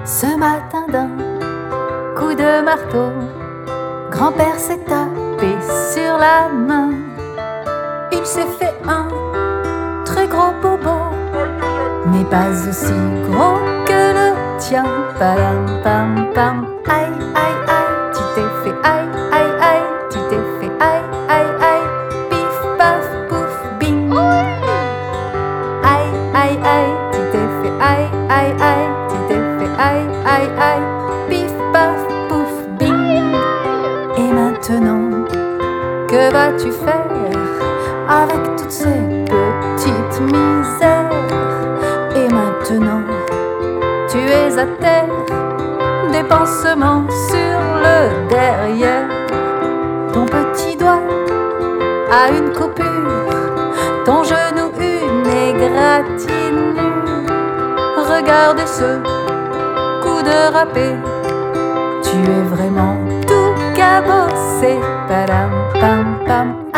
Ce matin d'un coup de marteau, grand-père s'est tapé sur la main. Il s'est fait un très gros bobo, mais pas aussi gros que le tien. Pam pam pam, aïe aïe aïe, tu t'es fait aïe aïe aïe, tu t'es fait aïe aïe aïe, pif paf pouf bing. Aïe aïe aïe, tu t'es fait aïe aïe aïe, tu t'es fait aïe aïe aïe, pif paf pouf bing. Et maintenant, que vas-tu faire avec toutes ces petites misères? Et maintenant, tu es à terre, des pansements sur le derrière. Ton petit doigt a une coupure, ton genou une égratignure. Regarde ce coup de râpé, tu es vraiment tout cabossé. Padam pam pam.